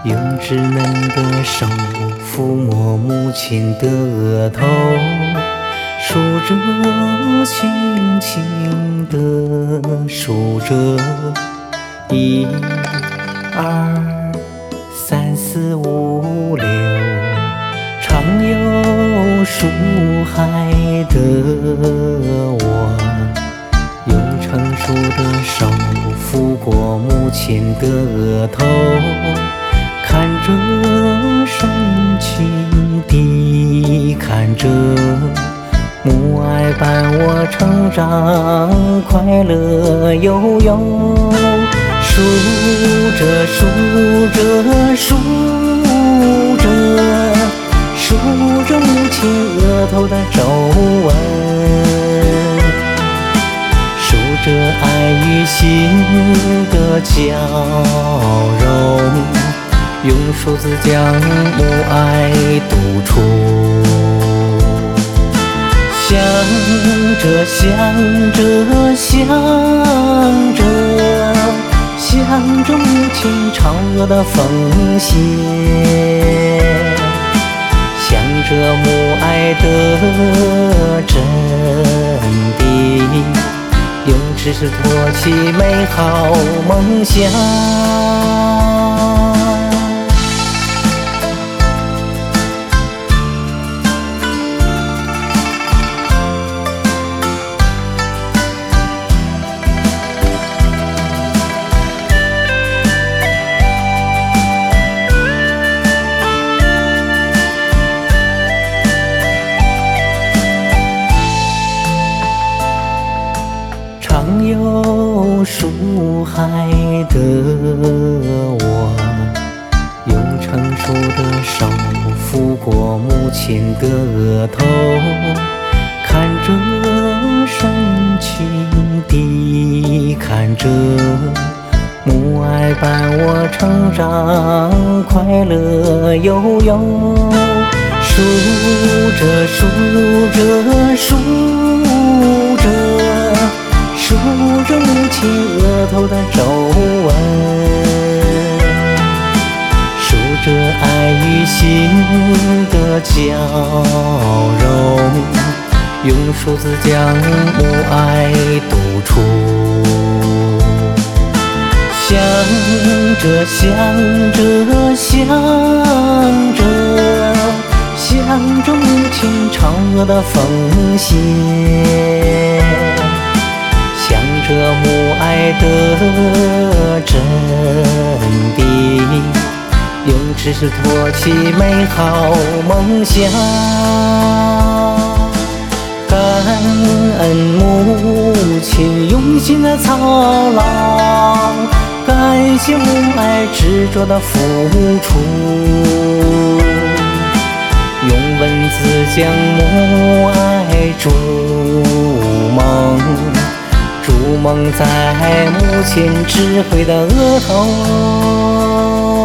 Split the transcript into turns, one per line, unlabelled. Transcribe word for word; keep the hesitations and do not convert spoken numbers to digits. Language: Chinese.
用稚嫩的手抚摸母亲的额头，数着，轻轻地数着，一、二、三、四、五、六。常有树海的我，用成熟的手抚过母亲的额头，看着深情地看着，母爱伴我成长，快乐悠悠。数着数着数着数着母亲额头的皱纹，数着爱与心的交融，用数字将母爱读出。想着想着想着想着母亲嫦娥的奉献，想着母爱的真谛，用知识托起美好梦想。常有树海的我，用成熟的手抚过母亲的额头，看着深情地看着，母爱伴我成长，快乐悠悠。数着数着数着数着母亲额头的皱纹，数着爱与心的交融，用数字将母爱读出。想着想着想着想着母亲嫦娥的奉献，想着母爱的真谛，用知识托起美好梦想。感恩母亲用心的操劳，感谢母爱执着的付出，用文字将母爱筑梦，筑梦在母亲智慧的额头。